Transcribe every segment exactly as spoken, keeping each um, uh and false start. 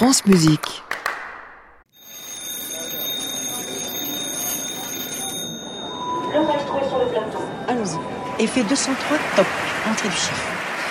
France Musique. L'orchestre est sur le plateau. Allons-y. Effet deux cent trois, top. Entrée du chef.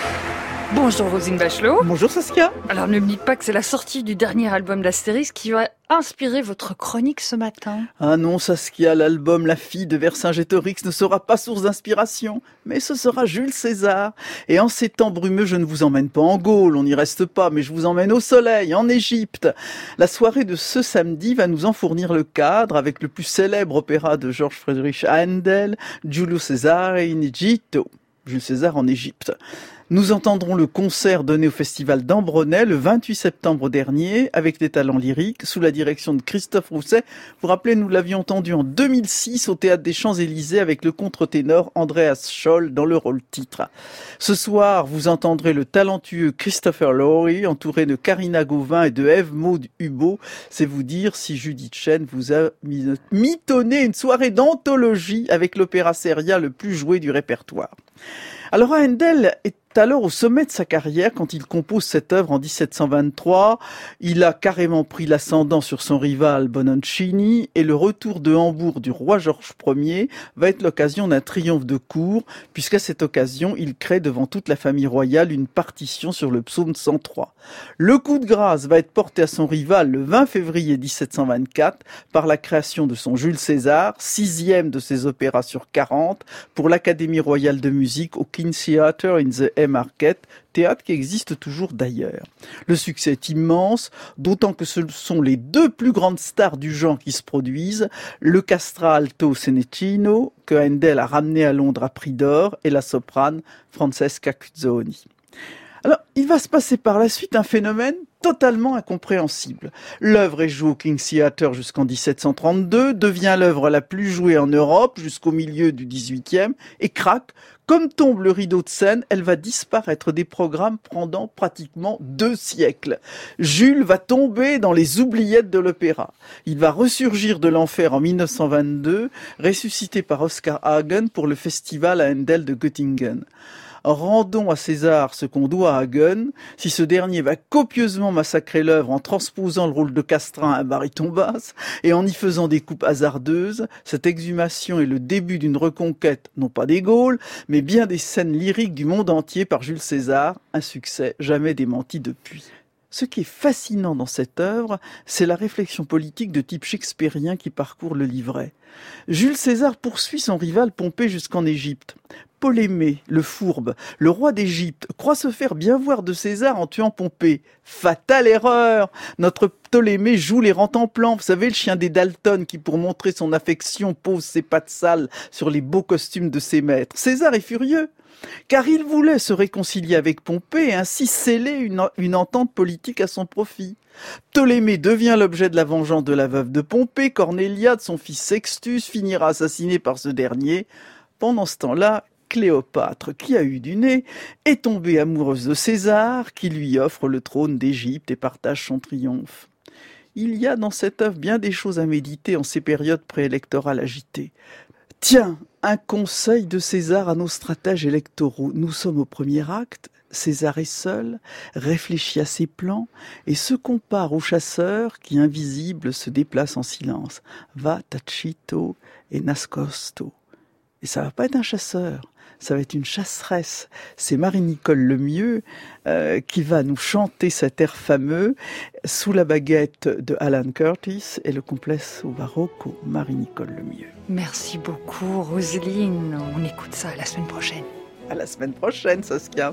Bonjour Rosine Bachelot. Bonjour Saskia. Alors ne me dites pas que c'est la sortie du dernier album d'Astérix qui va inspirer votre chronique ce matin. Ah non Saskia, l'album La fille de Vercingétorix ne sera pas source d'inspiration, mais ce sera Jules César. Et en ces temps brumeux, je ne vous emmène pas en Gaule, on n'y reste pas, mais je vous emmène au soleil, en Égypte. La soirée de ce samedi va nous en fournir le cadre avec le plus célèbre opéra de Georges Friedrich Händel, Giulio Cesare in Egitto. Jules César en Égypte. Nous entendrons le concert donné au festival d'Ambronay le vingt-huit septembre dernier avec des talents lyriques sous la direction de Christophe Rousset. Vous vous rappelez, nous l'avions entendu en deux mille six au Théâtre des Champs-Élysées avec le contre-ténor Andreas Scholl dans le rôle titre. Ce soir, vous entendrez le talentueux Christopher Lowry entouré de Karina Gauvin et de Ève Maud Hubeau. C'est vous dire si Judith Chen vous a mitonné une soirée d'anthologie avec l'opéra seria le plus joué du répertoire. Alors Händel est alors au sommet de sa carrière quand il compose cette œuvre en dix-sept cent vingt-trois. Il a carrément pris l'ascendant sur son rival Bononcini et le retour de Hambourg du roi Georges Ier va être l'occasion d'un triomphe de cour puisqu'à cette occasion, il crée devant toute la famille royale une partition sur le psaume cent trois. Le coup de grâce va être porté à son rival le vingt février dix-sept cent vingt-quatre par la création de son Jules César, sixième de ses opéras sur quarante pour l'Académie royale de musique au King's Theatre in the Market, théâtre qui existe toujours d'ailleurs. Le succès est immense, d'autant que ce sont les deux plus grandes stars du genre qui se produisent, le castra alto Seneccino, que Händel a ramené à Londres à prix d'or, et la soprane Francesca Cuzzoni. Alors, il va se passer par la suite un phénomène totalement incompréhensible. L'œuvre est jouée au King's Theatre jusqu'en dix-sept cent trente-deux, devient l'œuvre la plus jouée en Europe jusqu'au milieu du dix-huitième, et crac, comme tombe le rideau de scène, elle va disparaître des programmes pendant pratiquement deux siècles. Jules va tomber dans les oubliettes de l'opéra. Il va ressurgir de l'enfer en mille neuf cent vingt-deux, ressuscité par Oscar Hagen pour le festival à Händel de Göttingen. Rendons à César ce qu'on doit à Hagen, si ce dernier va copieusement massacrer l'œuvre en transposant le rôle de Castrin à un baryton basse et en y faisant des coupes hasardeuses, cette exhumation est le début d'une reconquête, non pas des Gaules, mais bien des scènes lyriques du monde entier par Jules César, un succès jamais démenti depuis. Ce qui est fascinant dans cette œuvre, c'est la réflexion politique de type shakespearien qui parcourt le livret. Jules César poursuit son rival Pompée jusqu'en Égypte. Ptolémée, le fourbe, le roi d'Égypte, croit se faire bien voir de César en tuant Pompée. Fatale erreur! Notre Ptolémée joue les rantanplans, vous savez, le chien des Dalton qui, pour montrer son affection, pose ses pattes sales sur les beaux costumes de ses maîtres. César est furieux, car il voulait se réconcilier avec Pompée et ainsi sceller une, une entente politique à son profit. Ptolémée devient l'objet de la vengeance de la veuve de Pompée, Cornélia, de son fils Sextus, finira assassiné par ce dernier. Pendant ce temps-là, Cléopâtre, qui a eu du nez, est tombée amoureuse de César, qui lui offre le trône d'Égypte et partage son triomphe. Il y a dans cette œuvre bien des choses à méditer en ces périodes préélectorales agitées. Tiens, un conseil de César à nos stratèges électoraux. Nous sommes au premier acte, César est seul, réfléchit à ses plans et se compare au chasseur qui, invisible, se déplace en silence. Va tacito et nascosto. Et ça va pas être un chasseur, ça va être une chasseresse. C'est Marie-Nicole Lemieux euh, qui va nous chanter cet air fameux sous la baguette de Alan Curtis et le complesso barocco Marie-Nicole Lemieux. Merci beaucoup Roselyne, on écoute ça la semaine prochaine. À la semaine prochaine Saskia.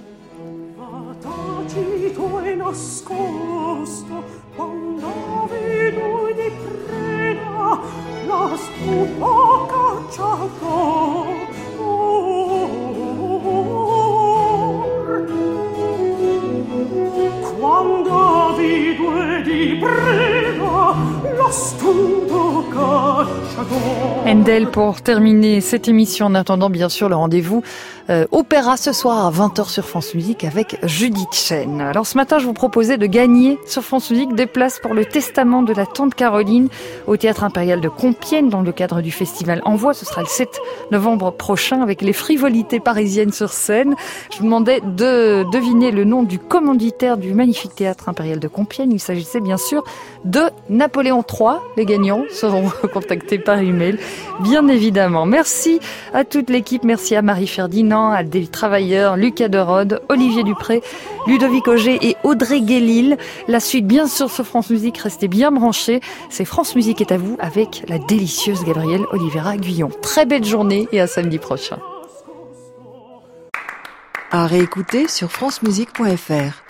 Händel pour terminer cette émission en attendant bien sûr le rendez-vous Euh, opéra ce soir à vingt heures sur France Musique avec Judith Chen. Alors ce matin, je vous proposais de gagner sur France Musique des places pour le Testament de la Tante Caroline au Théâtre Impérial de Compiègne dans le cadre du festival Envoi. Ce sera le sept novembre prochain avec les frivolités parisiennes sur scène. Je vous demandais de deviner le nom du commanditaire du magnifique Théâtre Impérial de Compiègne. Il s'agissait bien sûr de Napoléon trois. Les gagnants seront contactés par email, bien évidemment. Merci à toute l'équipe. Merci à Marie Ferdinand, à des travailleurs, Lucas Derode, Olivier Dupré, Ludovic Auger et Audrey Guélil. La suite, bien sûr, sur France Musique. Restez bien branchés. C'est France Musique est à vous avec la délicieuse Gabrielle Olivera Guyon. Très belle journée et à samedi prochain. À réécouter sur francemusique point f r.